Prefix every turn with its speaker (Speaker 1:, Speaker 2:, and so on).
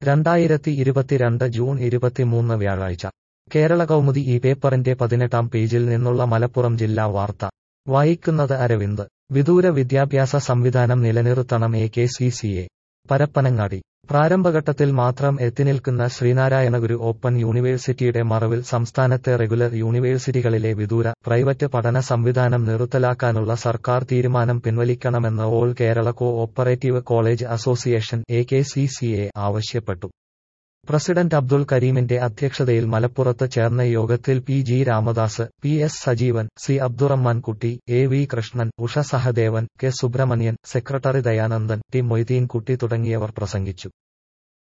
Speaker 1: 2022 June 23 വ്യാഴാഴ്ച കേരള കൗമുദി ഈ പേപ്പറിന്റെ 18-ാം പേജിൽ നിന്നുള്ള മലപ്പുറം ജില്ലാ വാർത്ത വായിക്കുന്നത് അരവിന്ദ്. വിദൂര വിദ്യാഭ്യാസ സംവിധാനം നിലനിർത്തണം AKCCA. പരപ്പനങ്ങാടി. പ്രാരംഭഘട്ടത്തിൽ മാത്രം എത്തിനിൽക്കുന്ന ശ്രീനാരായണഗുരു ഓപ്പൺ യൂണിവേഴ്സിറ്റിയുടെ മറവിൽ സംസ്ഥാനത്തെ റെഗുലർ യൂണിവേഴ്സിറ്റികളിലെ വിദൂര, പ്രൈവറ്റ് പഠന സംവിധാനം നിർത്തലാക്കാനുള്ള സർക്കാർ തീരുമാനം പിൻവലിക്കണമെന്ന് all Kerala cooperative college association AKCCA ആവശ്യപ്പെട്ടു. പ്രസിഡന്റ് അബ്ദുൽ കരീമിന്റെ അധ്യക്ഷതയിൽ മലപ്പുറത്ത് ചേർന്ന യോഗത്തിൽ PG Ramadas, PS Sajeevan, C Abdurahman Kutty, AV Krishnan, Usha Sahadevan, K Subramanian, secretary Dayanandan, T Moideen Kutty തുടങ്ങിയവർ പ്രസംഗിച്ചു.